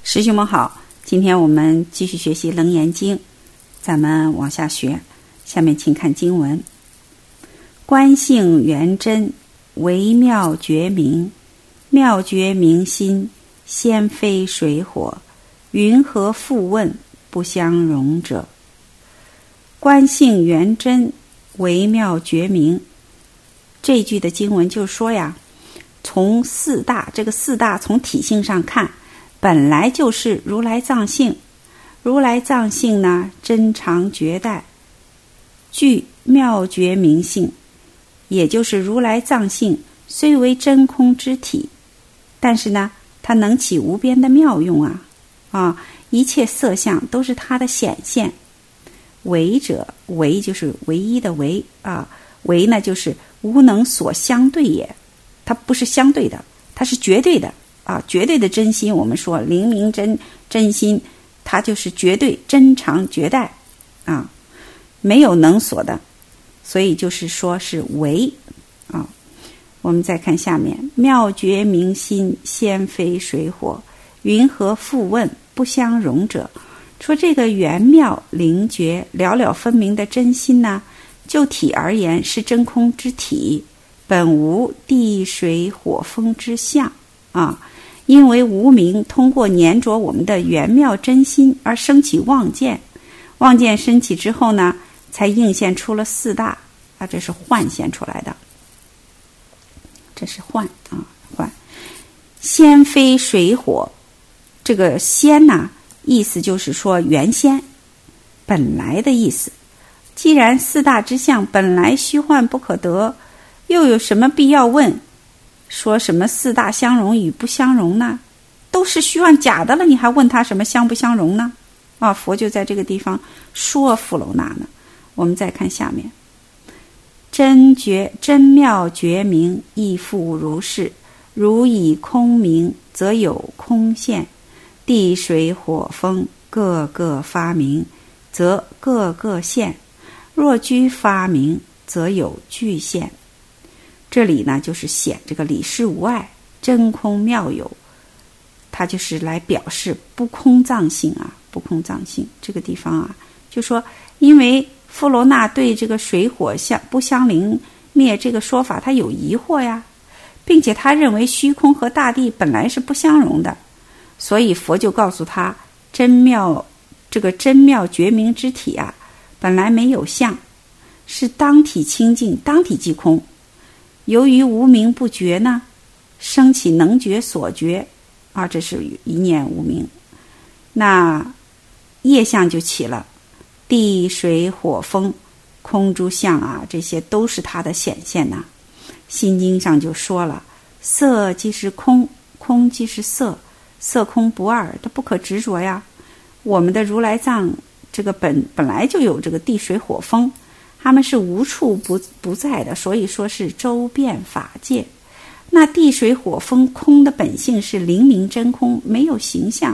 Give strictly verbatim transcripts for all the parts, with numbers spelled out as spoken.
师兄们好，今天我们继续学习《楞严经》，咱们往下学。下面请看经文：观性圆真，微妙觉明，妙觉明心，先非水火，云何复问，不相容者。观性圆真，微妙觉明。这句的经文就说呀，从四大，这个四大从体性上看，本来就是如来藏性。如来藏性呢，真常绝代，具妙觉明性，也就是如来藏性虽为真空之体，但是呢，它能起无边的妙用啊！啊，一切色相都是它的显现。唯者，唯就是唯一的唯啊，唯呢就是无能所相对也，它不是相对的，它是绝对的啊，绝对的真心。我们说灵明真真心，它就是绝对真常绝代啊，没有能所的，所以就是说是唯啊。我们再看下面，妙觉明心，先非水火，云何复问，不相容者。说这个圆妙灵觉了了分明的真心呢，就体而言是真空之体，本无地水火风之相啊。因为无明通过粘着我们的圆妙真心而升起妄见，妄见升起之后呢，才映现出了四大啊，这是幻现出来的，这是幻啊幻。先非水火，这个先呢，意思就是说原先本来的意思。既然四大之相本来虚幻不可得，又有什么必要问说什么四大相容与不相容呢？都是虚幻假的了，你还问他什么相不相容呢？啊，佛就在这个地方说富楼那呢。我们再看下面，真觉真妙觉明，亦复如是。如以空明，则有空现；地水火风各个发明，则各个现；若居发明，则有具现。这里呢，就是显这个理事无碍，真空妙有，它就是来表示不空藏性啊，不空藏性。这个地方啊，就说因为富楼那对这个水火相不相灵灭这个说法他有疑惑呀，并且他认为虚空和大地本来是不相容的，所以佛就告诉他，真妙这个真妙觉明之体啊，本来没有相，是当体清净，当体即空。由于无明不觉呢，升起能觉所觉啊，这是一念无明，那业相就起了，地水火风空诸相啊，这些都是它的显现呐、啊。心经上就说了，色即是空，空即是色，色空不二，它不可执着呀。我们的如来藏这个本本来就有这个地水火风，他们是无处不不在的，所以说是周遍法界。那地水火风空的本性是灵明真空，没有形象，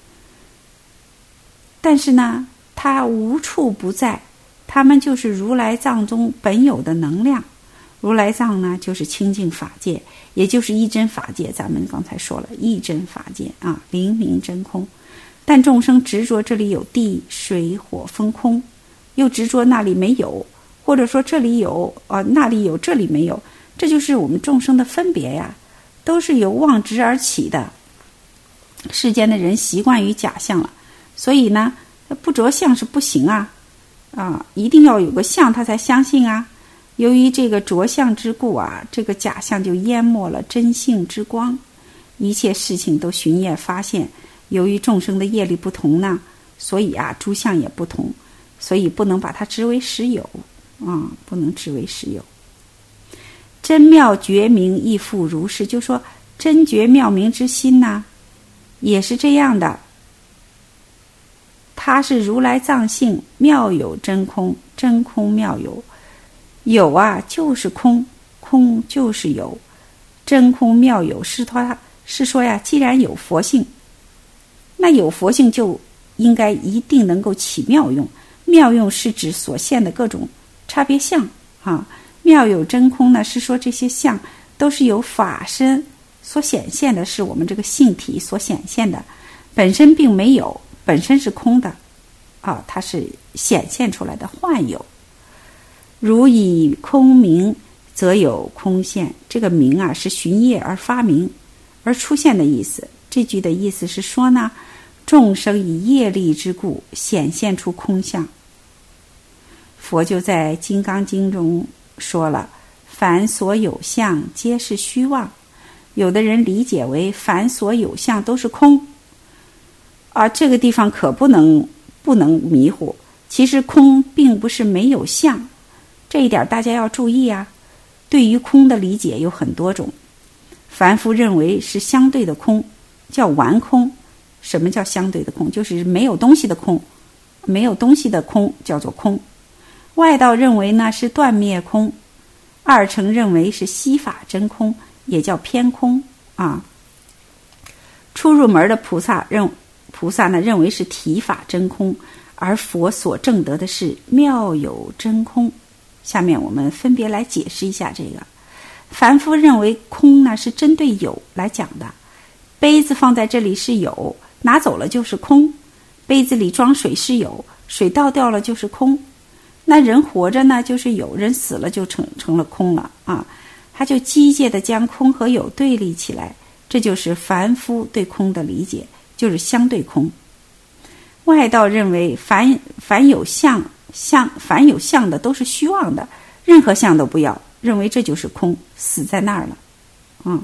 但是呢，它无处不在，他们就是如来藏中本有的能量。如来藏呢，就是清净法界，也就是一真法界。咱们刚才说了，一真法界啊，灵明真空。但众生执着这里有地水火风空，又执着那里没有，或者说这里有啊，那里有，这里没有，这就是我们众生的分别呀，都是由妄执而起的。世间的人习惯于假象了，所以呢，不着相是不行啊，啊，一定要有个相他才相信啊。由于这个着相之故啊，这个假象就淹没了真性之光，一切事情都寻业发现。由于众生的业力不同呢，所以啊，诸相也不同，所以不能把它执为实有啊，不能执为实有。真妙觉明亦复如是，就说真觉妙明之心呢，也是这样的。它是如来藏性，妙有真空，真空妙有。有啊，就是空，空就是有，真空妙有是说是说呀，既然有佛性，那有佛性就应该一定能够起妙用。妙用是指所现的各种差别相啊。妙有真空呢，是说这些相都是由法身所显现的，是我们这个性体所显现的， 本身并没有，本身是空的啊，它是显现出来的幻有。如以空名，则有空现。这个名啊，是寻业而发明而出现的意思。这句的意思是说呢，众生以业力之故显现出空相。佛就在《金刚经》中说了，凡所有相皆是虚妄。有的人理解为凡所有相都是空啊，这个地方可不能不能迷糊。其实空并不是没有相，这一点大家要注意啊。对于空的理解有很多种，凡夫认为是相对的空，叫顽空。什么叫相对的空？就是没有东西的空，没有东西的空叫做空。外道认为呢是断灭空，二乘认为是悉法真空，也叫偏空啊。初入门的菩萨认菩萨呢认为是体法真空，而佛所证得的是妙有真空。下面我们分别来解释一下这个。凡夫认为空呢是针对有来讲的，杯子放在这里是有，拿走了就是空；杯子里装水是有，水倒掉了就是空。那人活着呢就是有，人死了就成成了空了啊！他就机械的将空和有对立起来，这就是凡夫对空的理解，就是相对空。外道认为凡凡有相相凡有相的都是虚妄的，任何相都不要，认为这就是空，死在那儿了。嗯，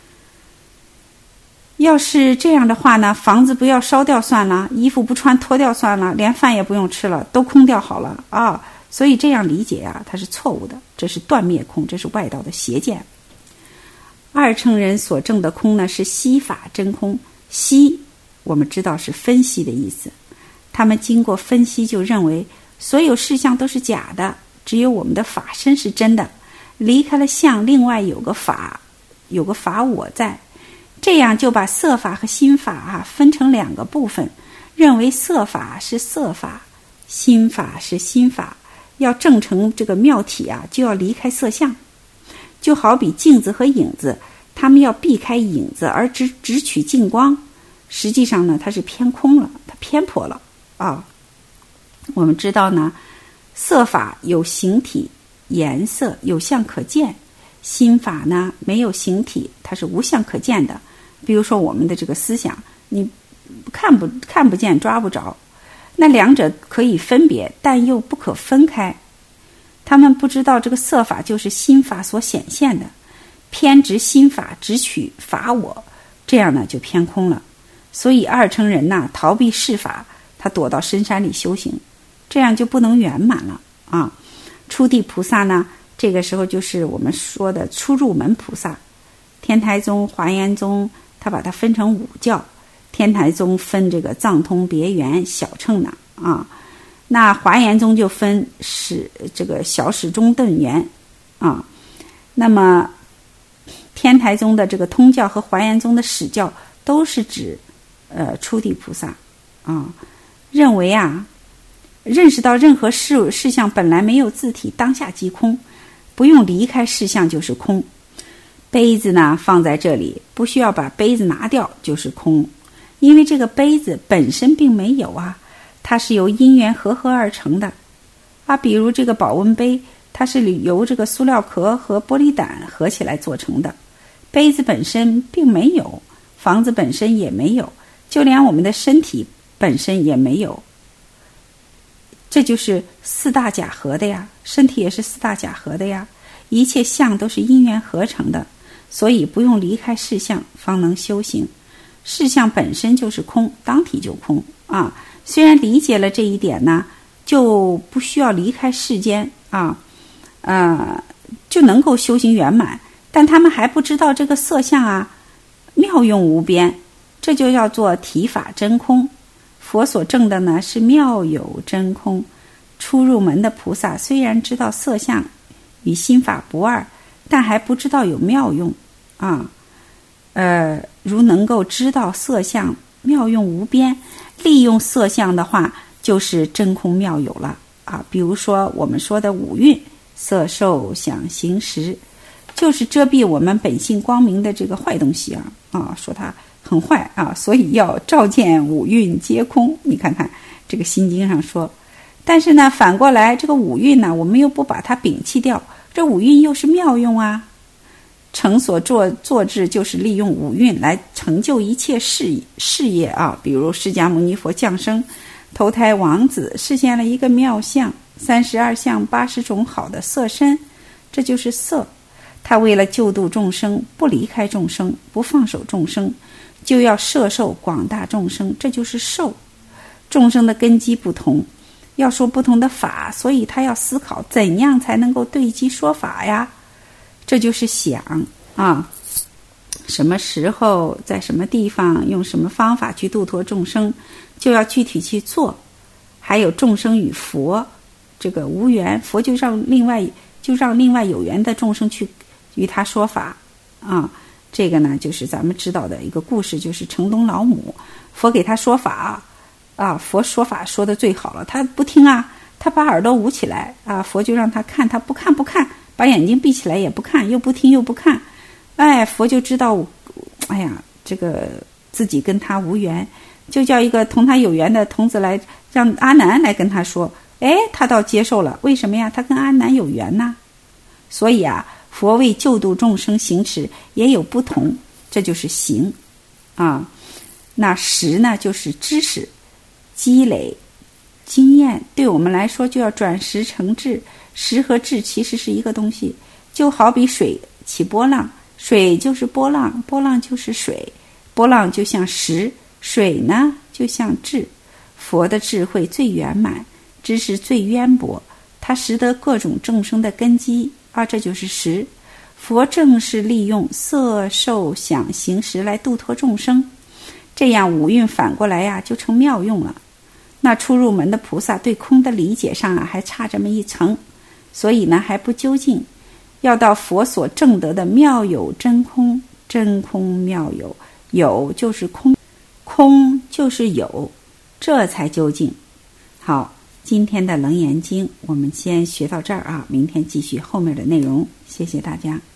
要是这样的话呢，房子不要烧掉算了，衣服不穿脱掉算了，连饭也不用吃了，都空掉好了啊！所以这样理解啊，它是错误的，这是断灭空，这是外道的邪见。二乘人所证的空呢，是悉法真空。悉我们知道是分析的意思，他们经过分析就认为所有事项都是假的，只有我们的法身是真的，离开了相，另外有个法，有个法我在。这样就把色法和心法啊分成两个部分，认为色法是色法，心法是心法。要证成这个妙体啊，就要离开色相。就好比镜子和影子，他们要避开影子而只只取镜光，实际上呢它是偏空了，它偏颇了啊。我们知道呢，色法有形体颜色，有相可见，心法呢没有形体，它是无相可见的。比如说我们的这个思想，你看不看不见，抓不着，那两者可以分别，但又不可分开。他们不知道这个色法就是心法所显现的，偏执心法，只取法我，这样呢就偏空了。所以二乘人呐，逃避世法，他躲到深山里修行，这样就不能圆满了啊。初地菩萨呢，这个时候就是我们说的初入门菩萨。天台宗、华严宗他把它分成五教，天台宗分这个藏通、别圆、小乘呢啊，那华严宗就分始这个小始中顿圆啊。那么天台宗的这个通教和华严宗的始教都是指呃初地菩萨啊，认为啊认识到任何事事项本来没有自体，当下即空，不用离开事项就是空。杯子呢放在这里，不需要把杯子拿掉就是空，因为这个杯子本身并没有啊，它是由因缘合合而成的啊。比如这个保温杯，它是由这个塑料壳和玻璃胆合起来做成的，杯子本身并没有，房子本身也没有，就连我们的身体本身也没有。这就是四大假合的呀，身体也是四大假合的呀，一切相都是因缘合成的，所以不用离开事相方能修行。事相本身就是空，当体就空啊。虽然理解了这一点呢，就不需要离开世间啊，呃，就能够修行圆满。但他们还不知道这个色相啊，妙用无边，这就叫做体法真空。佛所证的呢是妙有真空。初入门的菩萨虽然知道色相与心法不二，但还不知道有妙用啊。呃，如能够知道色相妙用无边，利用色相的话，就是真空妙有了啊。比如说我们说的五蕴，色受想行识，就是遮蔽我们本性光明的这个坏东西啊啊，说它很坏啊，所以要照见五蕴皆空。你看看这个心经上说，但是呢，反过来这个五蕴呢，我们又不把它摒弃掉，这五蕴又是妙用啊。成所作作智就是利用五蕴来成就一切事事业啊，比如释迦牟尼佛降生投胎王子，实现了一个妙相，三十二相八十种好的色身，这就是色。他为了救度众生，不离开众生，不放手众生，就要摄受广大众生，这就是受。众生的根基不同，要说不同的法，所以他要思考怎样才能够对机说法呀，这就是想啊，什么时候在什么地方用什么方法去度脱众生，就要具体去做。还有众生与佛这个无缘，佛就让另外就让另外有缘的众生去与他说法啊。这个呢就是咱们知道的一个故事，就是城东老母，佛给他说法啊，佛说法说的最好了，他不听啊，他把耳朵捂起来啊，佛就让他看，他不看不看，把眼睛闭起来也不看，又不听又不看，哎，佛就知道，哎呀，这个自己跟他无缘，就叫一个同他有缘的童子来，让阿难来跟他说，哎，他倒接受了，为什么呀？他跟阿难有缘呐。所以啊，佛为救度众生行持也有不同，这就是行啊。那识呢，就是知识、积累、经验，对我们来说就要转识成智。识和智其实是一个东西，就好比水起波浪，水就是波浪，波浪就是水，波浪就像识，水呢就像智。佛的智慧最圆满，知识最渊博，他识得各种众生的根基啊，这就是识。佛正是利用色受想行识来度脱众生，这样五蕴反过来呀就成妙用了。那初入门的菩萨对空的理解上啊还差这么一层，所以呢还不究竟，要到佛所证得的妙有真空，真空妙有，有就是空，空就是有，这才究竟。好，今天的楞严经我们先学到这儿啊，明天继续后面的内容，谢谢大家。